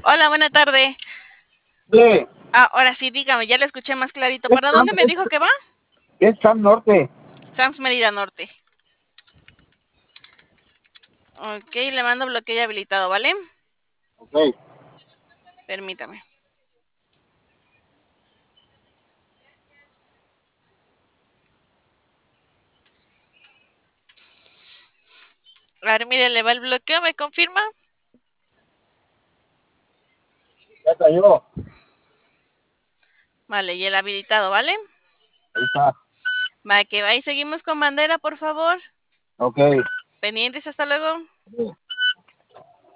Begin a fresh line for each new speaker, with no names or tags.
Hola, buena tarde.
Sí,
Ahora sí, dígame, ya le escuché más clarito. ¿Para dónde me dijo que va?
es Sam Norte.
Sams Mérida Norte. Ok, le mando bloqueo ya habilitado, ¿vale?
Ok,
Permítame. A ver, mire, le va el bloqueo, ¿me confirma?
ya cayó.
Vale, y el habilitado, ¿vale?
Ahí está.
Va, que va y seguimos con bandera, por favor.
Ok.
Pendientes, hasta luego.